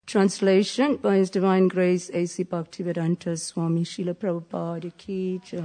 Translation by His Divine Grace A.C. Bhaktivedanta Swami Srila Prabhupada Ki Jai.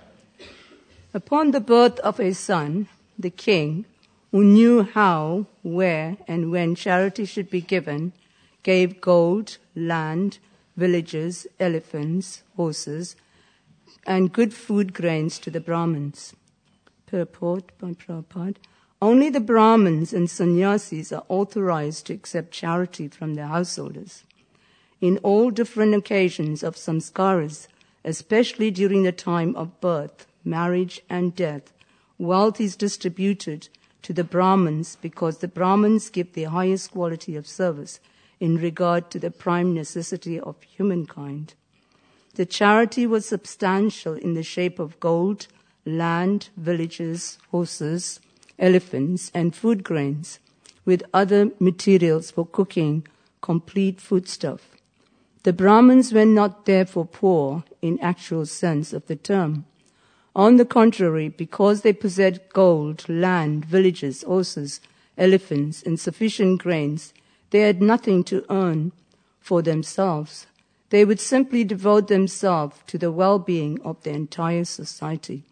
Upon the birth of a son, the king, who knew how, where, and when charity should be given, gave gold, land, villages, elephants, horses, and good food grains to the Brahmins. Purport by Prabhupada. Only the Brahmins and sannyasis are authorized to accept charity from their householders. In all different occasions of samskaras, especially during the time of birth, marriage, and death, wealth is distributed to the Brahmins because the Brahmins give the highest quality of service in regard to the prime necessity of humankind. The charity was substantial in the shape of gold, land, villages, horses, elephants, and food grains, with other materials for cooking, complete foodstuff. The Brahmins were not therefore poor in actual sense of the term. On the contrary, because they possessed gold, land, villages, horses, elephants, and sufficient grains, they had nothing to earn for themselves. They would simply devote themselves to the well-being of the entire society.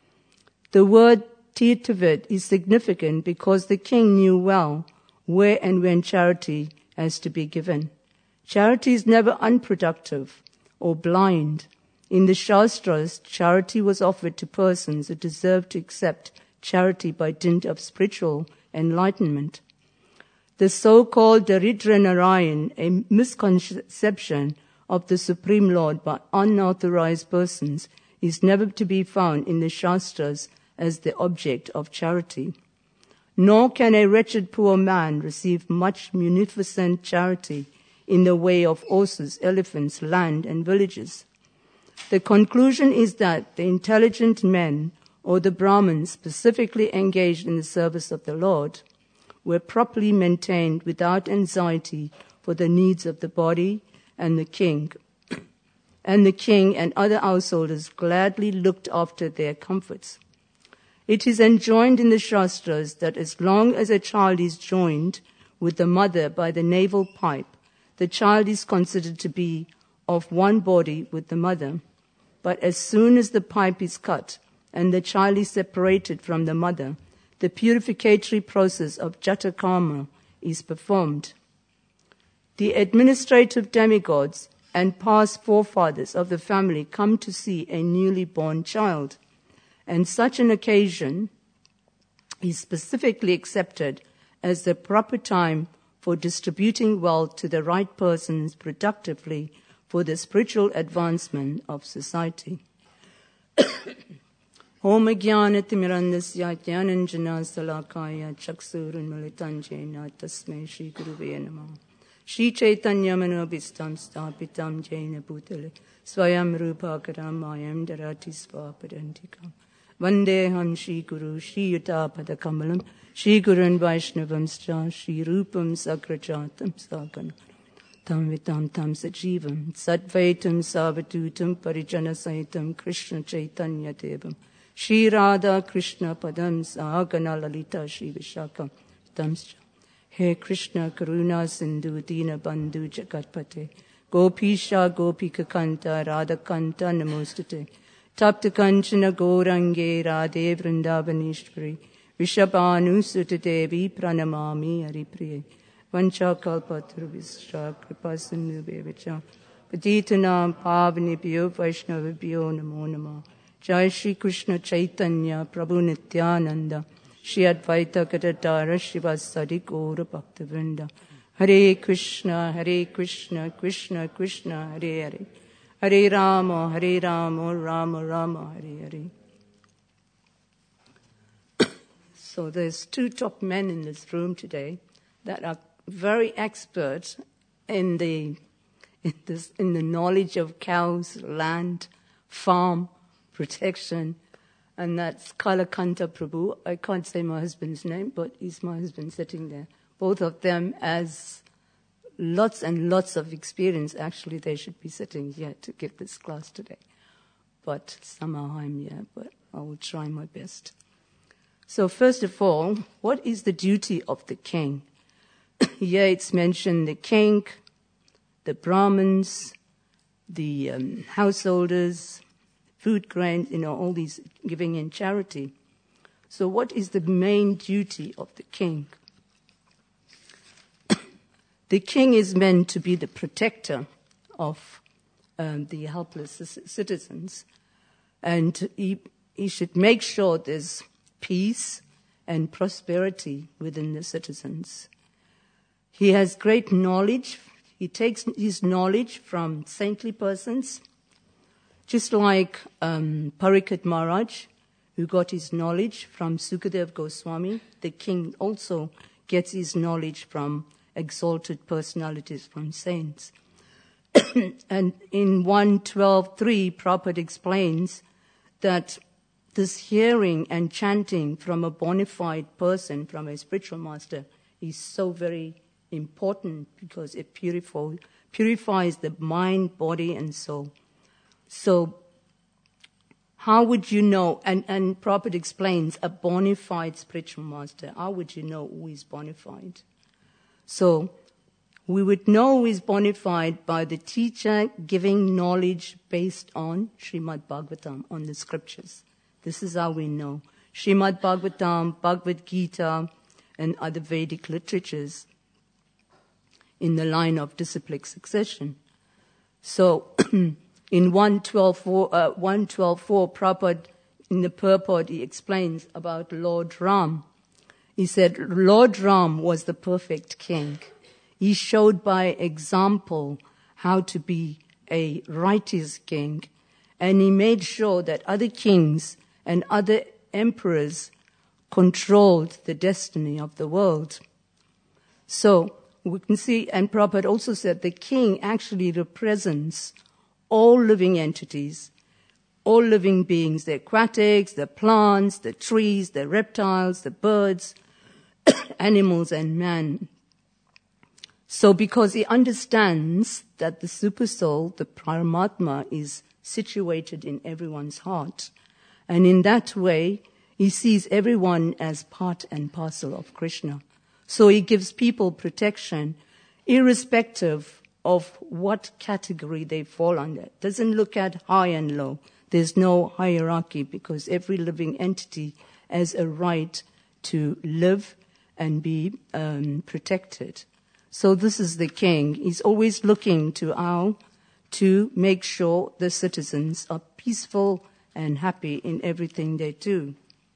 The word Tirthavid is significant because the king knew well where and when charity has to be given. Charity is never unproductive or blind. In the Shastras, charity was offered to persons who deserved to accept charity by dint of spiritual enlightenment. The so-called Daridra Narayan, a misconception of the Supreme Lord by unauthorized persons, is never to be found in the Shastras as the object of charity. Nor can a wretched poor man receive much munificent charity in the way of horses, elephants, land, and villages. The conclusion is that the intelligent men, or the Brahmins specifically engaged in the service of the Lord, were properly maintained without anxiety for the needs of the body, and the king and other householders gladly looked after their comforts. It is enjoined in the Shastras that as long as a child is joined with the mother by the navel pipe, the child is considered to be of one body with the mother. But as soon as the pipe is cut and the child is separated from the mother, the purificatory process of Jata Karma is performed. The administrative demigods and past forefathers of the family come to see a newly born child, and such an occasion is specifically accepted as the proper time for distributing wealth to the right persons productively for the spiritual advancement of society. Om Jnana-timirandasya Jnananjana Salakaya Chaksurunmilitanjena Tasmai Shri Guruve Namah. Shri Chaitanya Manobhistam Stapitam Jaina Bhutale Swayam Rupakaram Mayam Darati Svapadantikam Vandeham Shri Guru Shri Yuta Padakamalam Shri Gurun Vaishnavamscha Shri Rupam Sakrajatam Saganam Tam Vitam Tam Sajivam Sadvaitam Savatutam Parijana Saitam Krishna Chaitanya Devam Shri Radha Krishna Padam Sahagana Lalita Shri Vishakam Tamscha. He Krishna Karuna Sindhu Dina Bandhu Jagatpate Gopisha Gopika Kanta Radha Kanta Namostate Tapta Kanchana Gorange Radhe Vrindavanishvari Vishabhanu Sutta Devi Pranamami Haripriye Vancha Kalpatru Visra Kripa Sindhu Bevacha Patitanam Pavanibhyo Vaishnavibhyo Namo Namah. Jai Shri Krishna Chaitanya Prabhu Nityananda Shri Advaita Gadadhara Shivasadi Gaura Bhaktivinoda. Hare Krishna, Krishna Krishna, Hare Hare. Hare Rama, Rama Rama, Hare Hare. So there's two top men in this room today that are very expert in the knowledge of cows, land, farm, protection, and that's Kalakanta Prabhu. I can't say my husband's name, but he's my husband sitting there. Both of them has lots and lots of experience. Actually, they should be sitting here to give this class today. But somehow I'm here, but I will try my best. So first of all, what is the duty of the king? Here it's mentioned the king the Brahmins, the householders, food grains, all these giving in charity. So what is the main duty of the king? The king is meant to be the protector of the helpless citizens. And he should make sure there's peace and prosperity within the citizens. He has great knowledge. He takes his knowledge from saintly persons, just like Parikshit Maharaj, who got his knowledge from Sukadev Goswami. The king also gets his knowledge from exalted personalities, from saints. And in 112.3, Prabhupada explains that this hearing and chanting from a bona fide person, from a spiritual master, is so very important because it purifies the mind, body, and soul. So how would you know, and Prabhupada explains, a bona fide spiritual master, how would you know who is bona fide? So we would know who is bona fide by the teacher giving knowledge based on Srimad Bhagavatam, on the scriptures. This is how we know. Srimad Bhagavatam, Bhagavad Gita, and other Vedic literatures in the line of disciplic succession. So in 112.4, Prabhupada, in the purport, he explains about Lord Ram. He said, Lord Ram was the perfect king. He showed by example how to be a righteous king, and he made sure that other kings and other emperors controlled the destiny of the world. So we can see, and Prabhupada also said, the king actually represents all living entities, all living beings, the aquatics, the plants, the trees, the reptiles, the birds, animals, and man. So because he understands that the supersoul, the Paramatma, is situated in everyone's heart, and in that way, he sees everyone as part and parcel of Krishna. So he gives people protection, irrespective of what category they fall under. Doesn't look at high and low. There's no hierarchy because every living entity has a right to live and be protected. So this is the king. He's always looking to how to make sure the citizens are peaceful and happy in everything they do.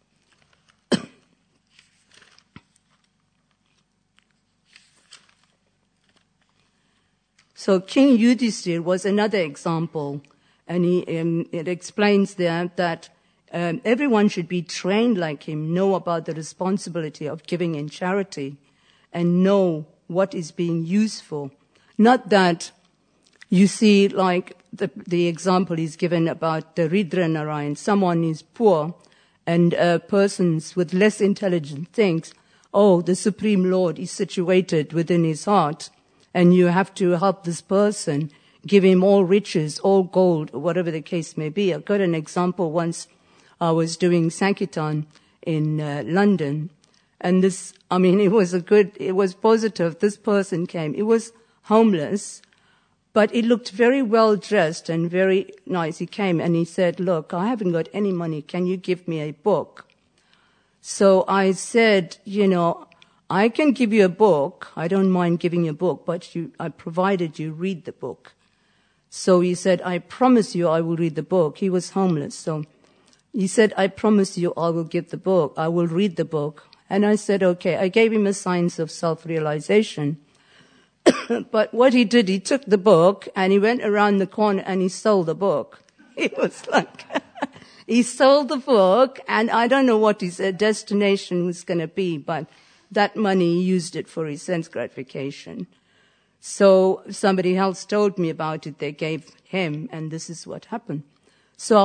So King Yudhishthira was another example, and it explains there that everyone should be trained like him, know about the responsibility of giving in charity, and know what is being used for. Not that you see, like the example is given about the Ridra Narayan, someone is poor, and persons with less intelligence thinks, oh, the Supreme Lord is situated within his heart, and you have to help this person, give him all riches, all gold, whatever the case may be. I got an example once. I was doing Sankirtan in London, and it was positive. This person came. It was homeless, but he looked very well dressed and very nice. He came and he said, look, I haven't got any money. Can you give me a book? So I said, I can give you a book. I don't mind giving you a book, but I provided you read the book. So he said, I promise you I will read the book. He was homeless. So he said, I promise you I will give the book. I will read the book. And I said, okay. I gave him a Science of Self-Realization. But what he did, he took the book and he went around the corner and he sold the book. It was like, he sold the book, and I don't know what his destination was going to be, but that money, he used it for his sense gratification. So somebody else told me about it. They gave him, and this is what happened. So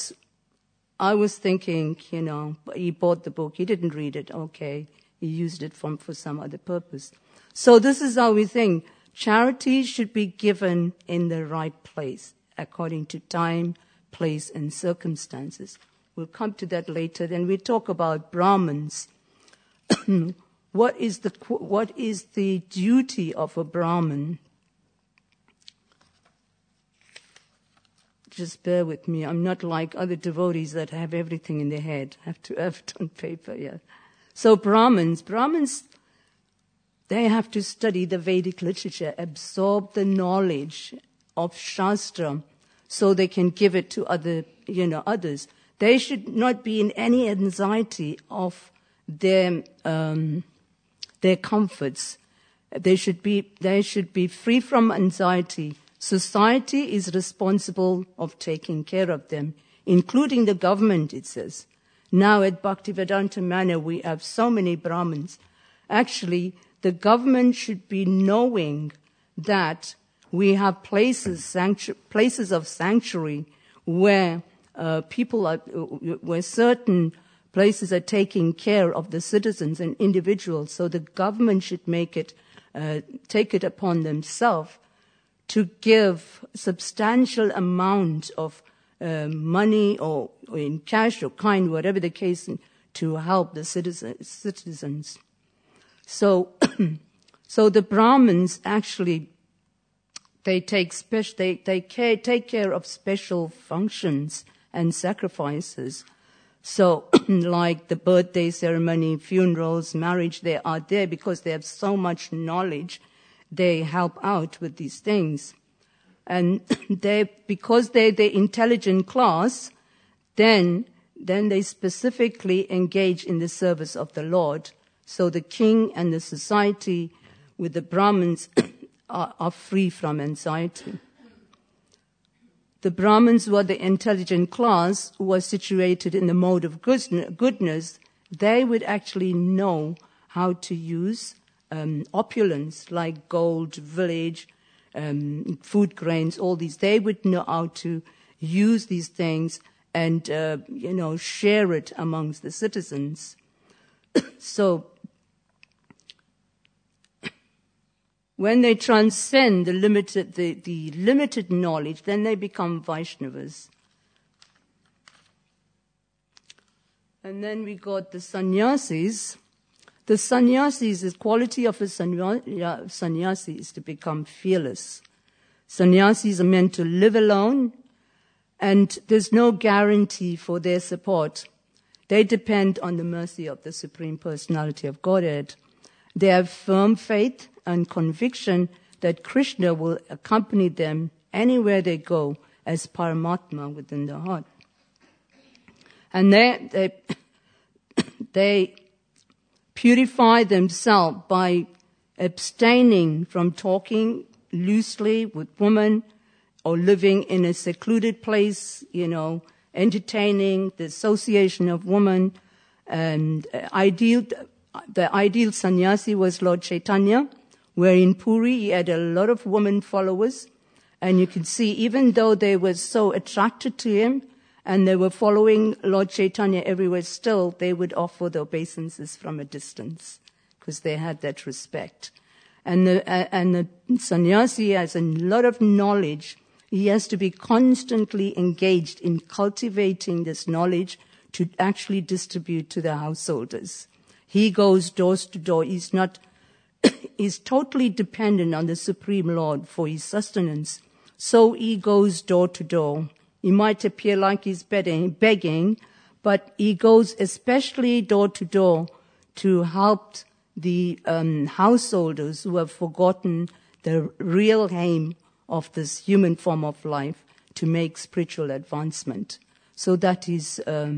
I was thinking, he bought the book. He didn't read it. Okay. He used it for some other purpose. So this is how we think. Charity should be given in the right place, according to time, place, and circumstances. We'll come to that later. Then we talk about Brahmins. What is the duty of a Brahmin? just bear with me. I'm not like other devotees that have everything in their head. I have to have it on paper, yeah. So Brahmins, they have to study the Vedic literature, absorb the knowledge of Shastra, so they can give it to others. They should not be in any anxiety of their comforts. They should be free from anxiety. Society is responsible of taking care of them, including the government, it says. Now at Bhaktivedanta Manor, we have so many Brahmins. Actually, the government should be knowing that we have places of sanctuary where where certain places are taking care of the citizens and individuals. So the government should take it upon themselves to give substantial amount of money or in cash or kind, whatever the case, to help the citizens. So, so the Brahmins actually, they take care of special functions and sacrifices. So, like the birthday ceremony, funerals, marriage, they are there because they have so much knowledge. They help out with these things. And because they're the intelligent class, then they specifically engage in the service of the Lord. So the king and the society with the Brahmins are free from anxiety. The Brahmins were the intelligent class who were situated in the mode of goodness. They would actually know how to use opulence like gold, village, food grains, all these. They would know how to use these things and, share it amongst the citizens. So, when they transcend the limited knowledge, then they become Vaishnavas. And then we got the sannyasis. The sannyasis, the quality of a sannyasi is to become fearless. Sannyasis are meant to live alone, and there's no guarantee for their support. They depend on the mercy of the Supreme Personality of Godhead. They have firm faith and conviction that Krishna will accompany them anywhere they go as Paramatma within the heart. And they purify themselves by abstaining from talking loosely with women or living in a secluded place, entertaining the association of women. And the ideal sannyasi was Lord Chaitanya, where in Puri he had a lot of women followers. And you can see, even though they were so attracted to him and they were following Lord Chaitanya everywhere, still they would offer the obeisances from a distance because they had that respect. And the sannyasi has a lot of knowledge. He has to be constantly engaged in cultivating this knowledge to actually distribute to the householders. He goes door to door. He's totally dependent on the Supreme Lord for his sustenance. So he goes door to door. He might appear like he's begging, but he goes especially door to door to help the householders who have forgotten the real aim of this human form of life to make spiritual advancement. So that is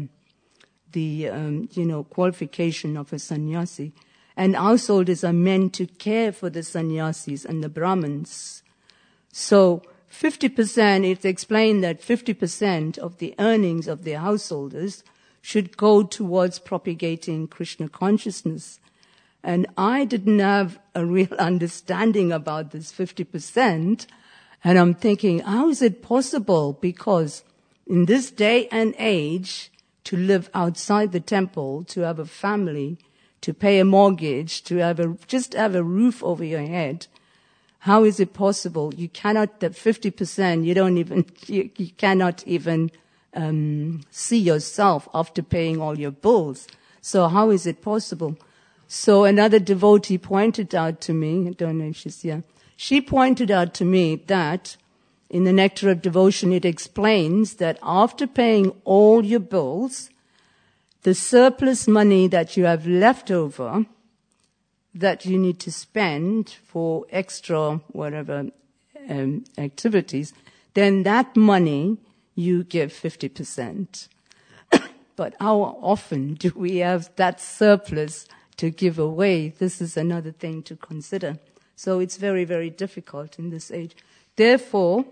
the qualification of a sannyasi. And householders are meant to care for the sannyasis and the Brahmins. So 50%, it's explained that 50% of the earnings of the householders should go towards propagating Krishna consciousness. And I didn't have a real understanding about this 50%. And I'm thinking, how is it possible? Because in this day and age, to live outside the temple, to have a family, to pay a mortgage, to just have a roof over your head, how is it possible? You cannot, that 50%, you cannot even see yourself after paying all your bills. So how is it possible? So another devotee pointed out to me, I don't know if she's here, she pointed out to me that in the Nectar of Devotion, it explains that after paying all your bills, the surplus money that you have left over that you need to spend for extra whatever activities, then that money you give 50%. But how often do we have that surplus to give away? This is another thing to consider. So it's very, very difficult in this age. Therefore,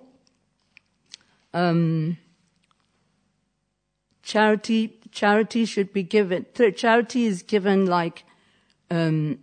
charity should be given. Charity is given like in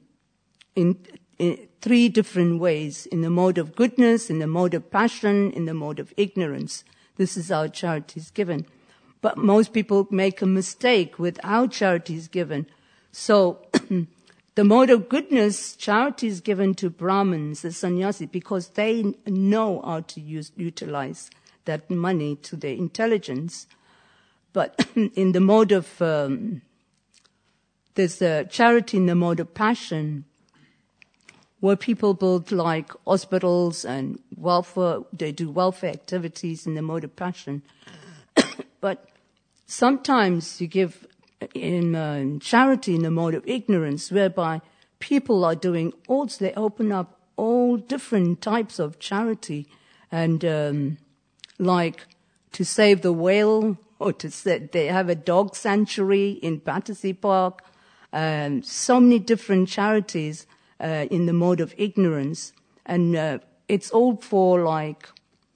three different ways: in the mode of goodness, in the mode of passion, in the mode of ignorance. This is how charity is given. But most people make a mistake with how charity is given. So the mode of goodness, charity is given to Brahmins, the sannyasi, because they know how to utilize that money to their intelligence. But in the mode of, there's a charity in the mode of passion, where people build like hospitals and welfare, they do welfare activities in the mode of passion. But sometimes you give in charity in the mode of ignorance, whereby people are doing also, they open up all different types of charity, and like to save the whale, or to say they have a dog sanctuary in Battersea Park, and so many different charities in the mode of ignorance, and it's all for like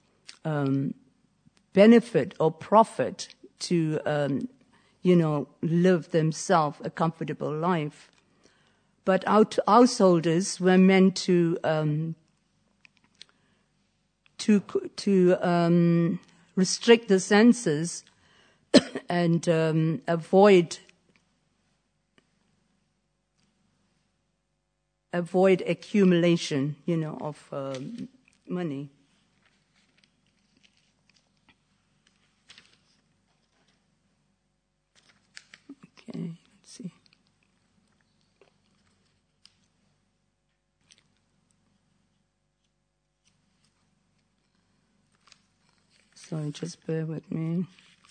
benefit or profit to live themselves a comfortable life. But householders were meant to restrict the senses and avoid accumulation, of money. Okay, let's see. Sorry, just bear with me.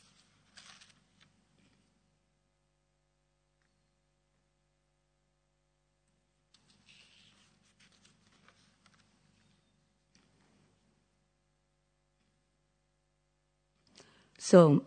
So,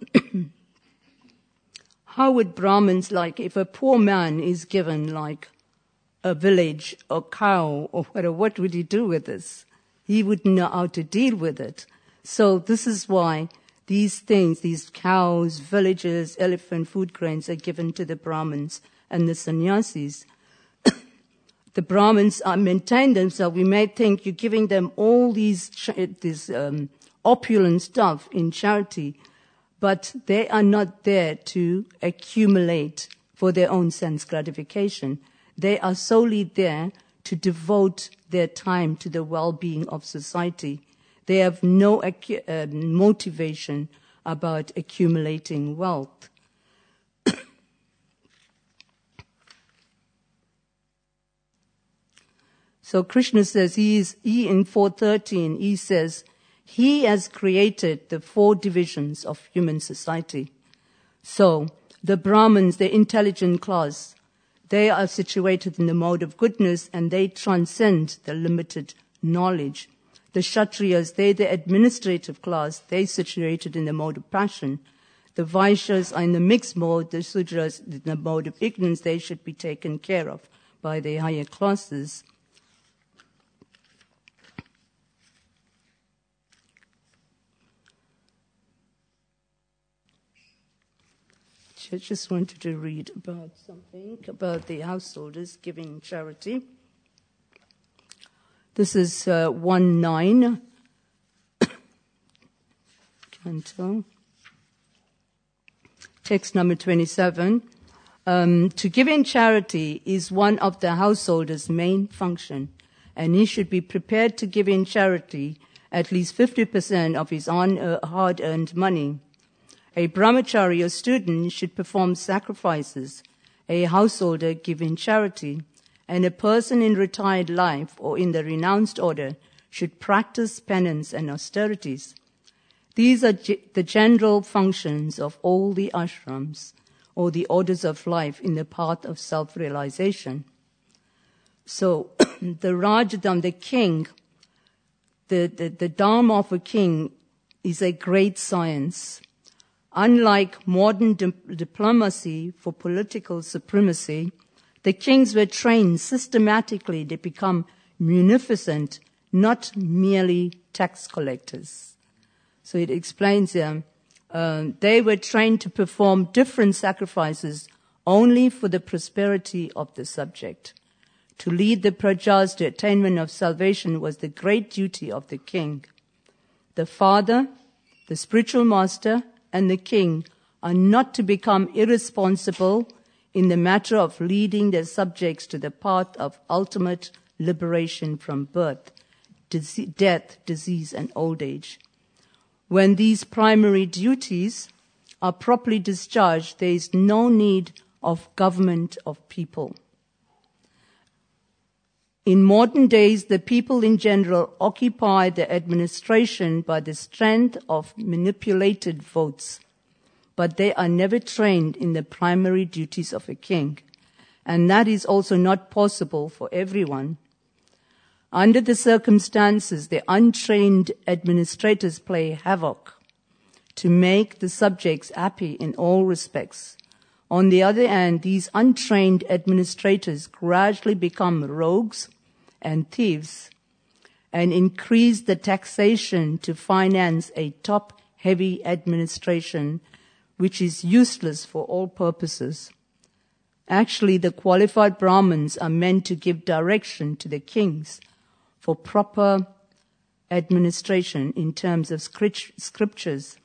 how would Brahmins, like, if a poor man is given, like, a village, a cow, or whatever, what would he do with this? He wouldn't know how to deal with it. So this is why these things, these cows, villages, elephant, food grains are given to the Brahmins and the sannyasis. The Brahmins maintain themselves. We may think you're giving them all these opulent stuff in charity, but they are not there to accumulate for their own sense gratification. They are solely there to devote their time to the well-being of society. They have no motivation about accumulating wealth. So Krishna says, he in 4.13, he says, he has created the 4 divisions of human society. So the Brahmins, the intelligent class, they are situated in the mode of goodness and they transcend the limited knowledge. The Kshatriyas, they're the administrative class, they're situated in the mode of passion. The Vaishyas are in the mixed mode, the Sudras in the mode of ignorance, they should be taken care of by the higher classes. I just wanted to read about something about the householders giving charity. This is 1.9. Canto. Text number 27. To give in charity is one of the householder's main function, and he should be prepared to give in charity at least 50% of his hard-earned money. A brahmachari or student should perform sacrifices, a householder give in charity, and a person in retired life or in the renounced order should practice penance and austerities. These are the general functions of all the ashrams, or the orders of life in the path of self-realization. So the Rajdam, the king, the Dharma of a king is a great science. Unlike modern diplomacy for political supremacy, the kings were trained systematically to become munificent, not merely tax collectors. So it explains here, they were trained to perform different sacrifices only for the prosperity of the subject. To lead the prajas to attainment of salvation was the great duty of the king. The father, the spiritual master, and the king are not to become irresponsible in the matter of leading their subjects to the path of ultimate liberation from birth, death, disease, and old age. When these primary duties are properly discharged, there is no need of government of people. In modern days, the people in general occupy the administration by the strength of manipulated votes, but they are never trained in the primary duties of a king, and that is also not possible for everyone. Under the circumstances, the untrained administrators play havoc to make the subjects happy in all respects. On the other hand, these untrained administrators gradually become rogues and thieves and increase the taxation to finance a top-heavy administration which is useless for all purposes. Actually, the qualified Brahmins are meant to give direction to the kings for proper administration in terms of scriptures.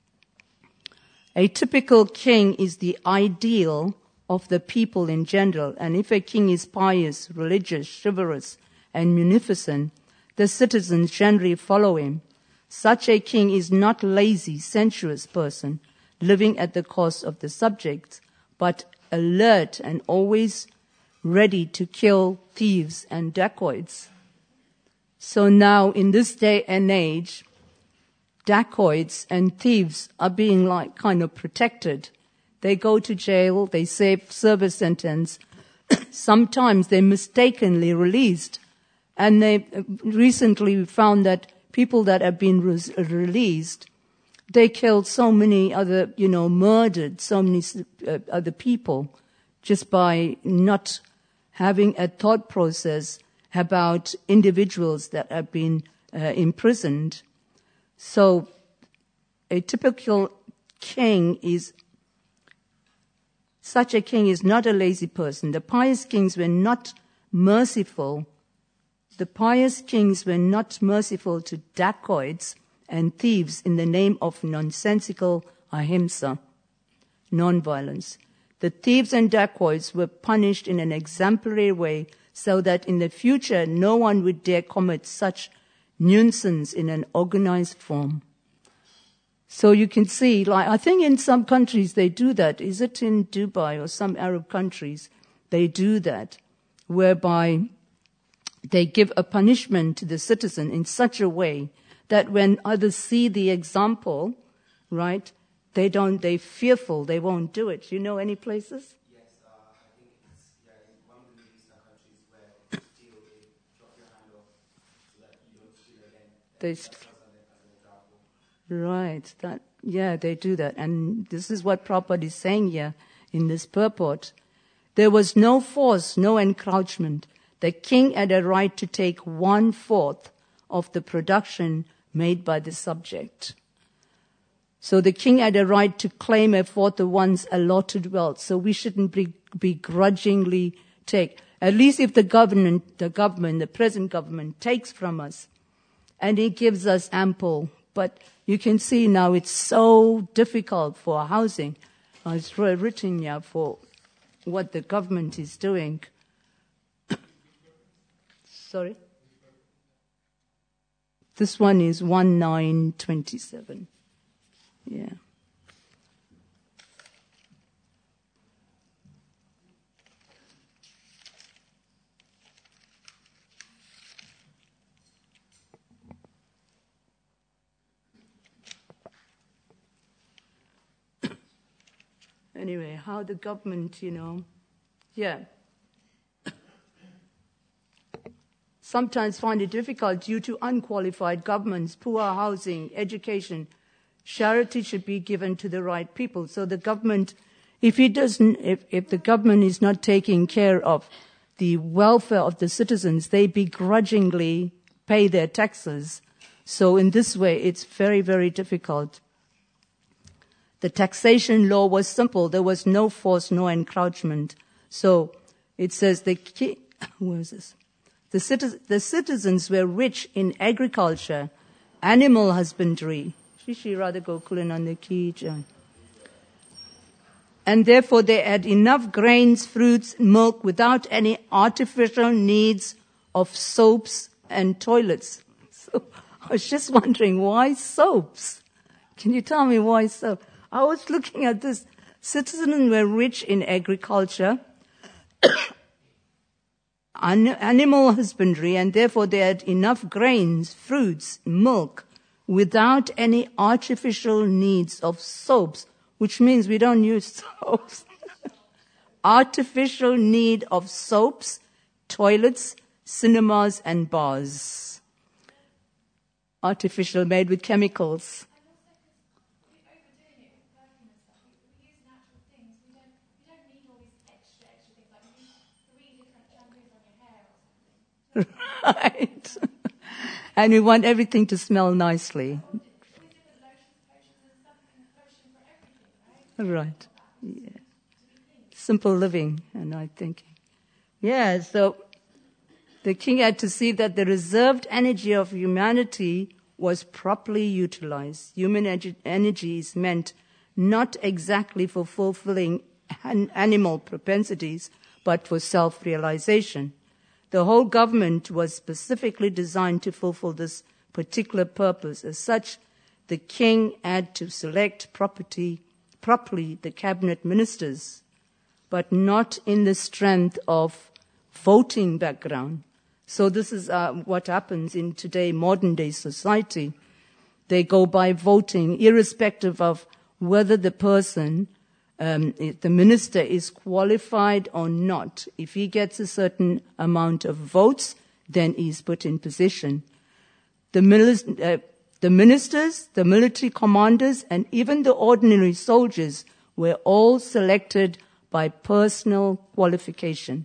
A typical king is the ideal of the people in general, and if a king is pious, religious, chivalrous, and munificent, the citizens generally follow him. Such a king is not a lazy, sensuous person living at the cost of the subjects, but alert and always ready to kill thieves and dacoits. So now, in this day and age, dacoits and thieves are being kind of protected. They go to jail, they serve a sentence. Sometimes they're mistakenly released. And they recently found that people that have been released, they killed so many other, murdered so many other people just by not having a thought process about individuals that have been imprisoned. So a typical king such a king is not a lazy person. The pious kings were not merciful. The pious kings were not merciful to dacoits and thieves in the name of nonsensical ahimsa, non-violence. The thieves and dacoits were punished in an exemplary way so that in the future no one would dare commit such nuisance in an organized form. So you can see, I think in some countries they do that. Is it in Dubai or some Arab countries? They do that, whereby they give a punishment to the citizen in such a way that when others see the example, right, they're fearful, they won't do it. You know any places? Yes, I think it's in one of the Middle Eastern countries where if you steal, they drop your hand off so that you don't steal again. That's as an example. Right, they do that. And this is what Prabhupada is saying here in this purport. There was no force, no encroachment. The king had a right to take 1/4 of the production made by the subject. So the king had a right to claim 1/4 of one's allotted wealth. So we shouldn't begrudgingly take. At least if the present government takes from us and it gives us ample. But you can see now it's so difficult for housing. It's written here for what the government is doing. Sorry? This one is 1927. Yeah. Anyway, how the government, sometimes find it difficult due to unqualified governments, poor housing, education. Charity should be given to the right people. So the government, if the government is not taking care of the welfare of the citizens, they begrudgingly pay their taxes. So in this way, it's very, very difficult. The taxation law was simple. There was no force, no encroachment. So it says where is this? The citizens were rich in agriculture, animal husbandry. And therefore they had enough grains, fruits, milk without any artificial needs of soaps and toilets. So I was just wondering, why soaps? Can you tell me why soap? I was looking at this. Citizens were rich in agriculture, animal husbandry, and therefore they had enough grains, fruits, milk, without any artificial needs of soaps, which means we don't use soaps. Artificial need of soaps, toilets, cinemas, and bars. Artificial, made with chemicals. Right. And we want everything to smell nicely. Right. Yeah. Simple living, and I'm thinking. Yeah, so the king had to see that the reserved energy of humanity was properly utilized. Human energy is meant not exactly for fulfilling animal propensities, but for self-realization. The whole government was specifically designed to fulfill this particular purpose. As such, the king had to select properly the cabinet ministers, but not in the strength of voting background. So this is what happens in today, modern day society. They go by voting, irrespective of whether the person, the minister, is qualified or not. If he gets a certain amount of votes, then he's put in position. The ministers, the military commanders, and even the ordinary soldiers were all selected by personal qualification.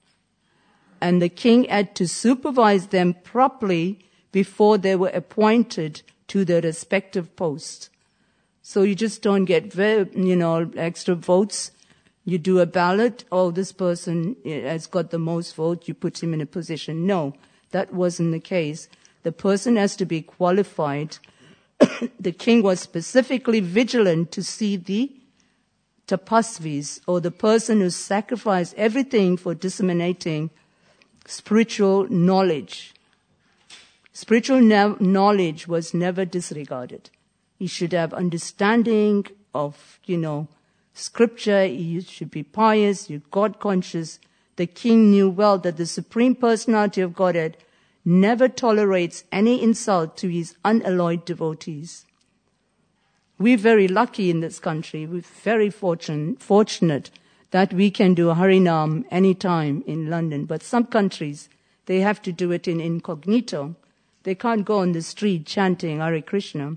And the king had to supervise them properly before they were appointed to their respective posts. So you just don't get, extra votes. You do a ballot. Oh, this person has got the most votes. You put him in a position. No, that wasn't the case. The person has to be qualified. The king was specifically vigilant to see the tapasvis, or the person who sacrificed everything for disseminating spiritual knowledge. Spiritual knowledge was never disregarded. He should have understanding of, scripture. He should be pious, God conscious. The king knew well that the Supreme Personality of Godhead never tolerates any insult to his unalloyed devotees. We're very lucky in this country. We're very fortunate that we can do Harinam anytime in London. But some countries, they have to do it in incognito. They can't go on the street chanting Hare Krishna.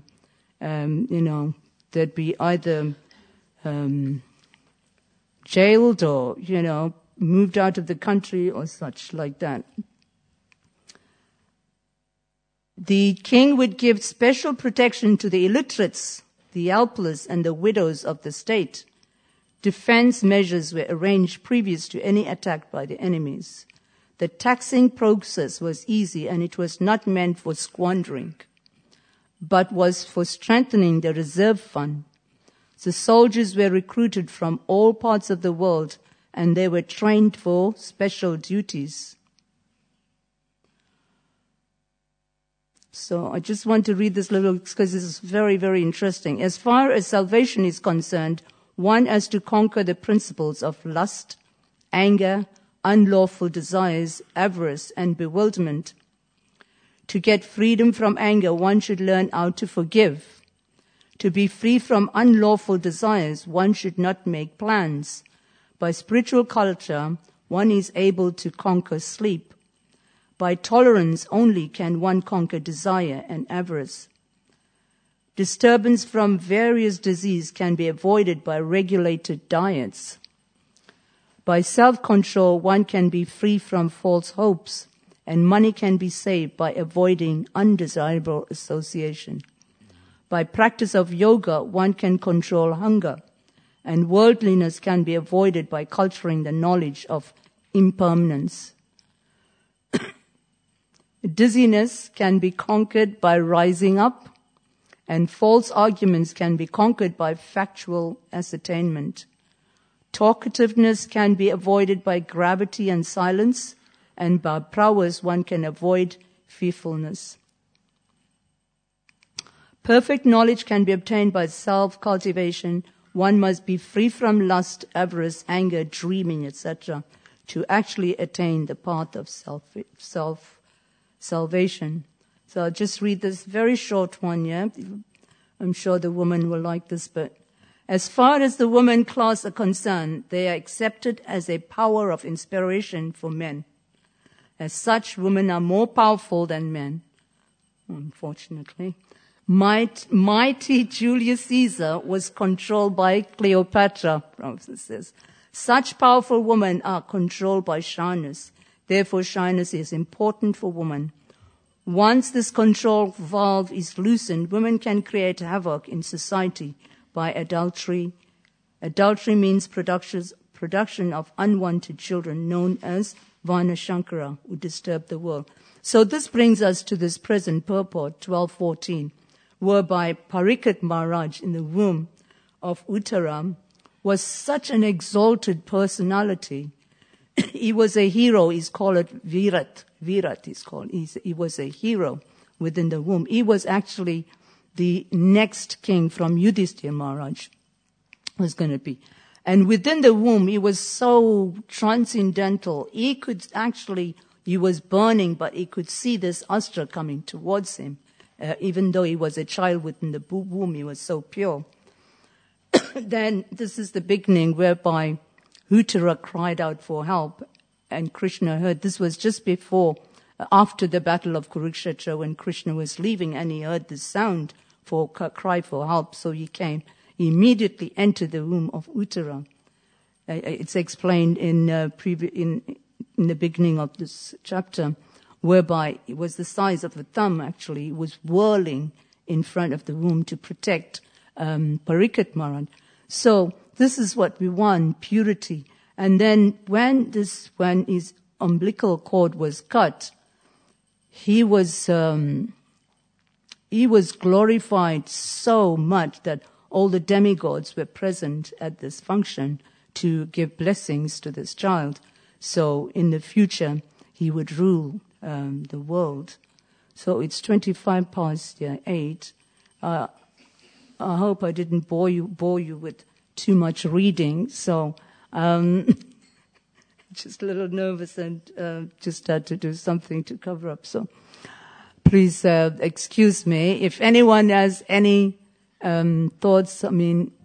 They'd be either jailed or, moved out of the country or such like that. The king would give special protection to the illiterates, the helpless, and the widows of the state. Defense measures were arranged previous to any attack by the enemies. The taxing process was easy, and it was not meant for squandering, but was for strengthening the reserve fund. The soldiers were recruited from all parts of the world, and they were trained for special duties. So I just want to read this little, because this is very, very interesting. As far as salvation is concerned, one has to conquer the principles of lust, anger, unlawful desires, avarice, and bewilderment. To get freedom from anger, one should learn how to forgive. To be free from unlawful desires, one should not make plans. By spiritual culture, one is able to conquer sleep. By tolerance only can one conquer desire and avarice. Disturbance from various disease can be avoided by regulated diets. By self-control, one can be free from false hopes, and money can be saved by avoiding undesirable association. By practice of yoga, one can control hunger, and worldliness can be avoided by culturing the knowledge of impermanence. Dizziness can be conquered by rising up, and false arguments can be conquered by factual ascertainment. Talkativeness can be avoided by gravity and silence, and by prowess one can avoid fearfulness. Perfect knowledge can be obtained by self-cultivation. One must be free from lust, avarice, anger, dreaming, etc., to actually attain the path of salvation. So I'll just read this very short one here. I'm sure the woman will like this bit. As far as the woman class are concerned, they are accepted as a power of inspiration for men. As such, women are more powerful than men, unfortunately. Mighty Julius Caesar was controlled by Cleopatra, Francis says. Such powerful women are controlled by shyness. Therefore, shyness is important for women. Once this control valve is loosened, women can create havoc in society by adultery. Adultery means production of unwanted children known as Varnashankara, who disturb the world. So this brings us to this present purport, 12:14, whereby Parikshit Maharaj in the womb of Uttara was such an exalted personality. He was a hero. He's called Virat. Virat is called. He was a hero within the womb. He was actually the next king from Yudhishthira Maharaj was going to be. And within the womb, he was so transcendental. He was burning, but he could see this astra coming towards him. Even though he was a child within the womb, he was so pure. Then this is the beginning whereby Uttara cried out for help, and Krishna heard. This was just after the battle of Kurukshetra, when Krishna was leaving, and he heard the sound for cry for help. So he came. He immediately entered the womb of Uttara. It's explained in the beginning of this chapter, whereby it was the size of a thumb. Actually, it was whirling in front of the womb to protect Parikshit Maharaj. So this is what we want, purity. And then when his umbilical cord was cut, he was glorified so much that all the demigods were present at this function to give blessings to this child. So in the future, he would rule the world. So it's 8:25. I hope I didn't bore you with too much reading. So just a little nervous and just had to do something to cover up. So please excuse me. If anyone has any thoughts,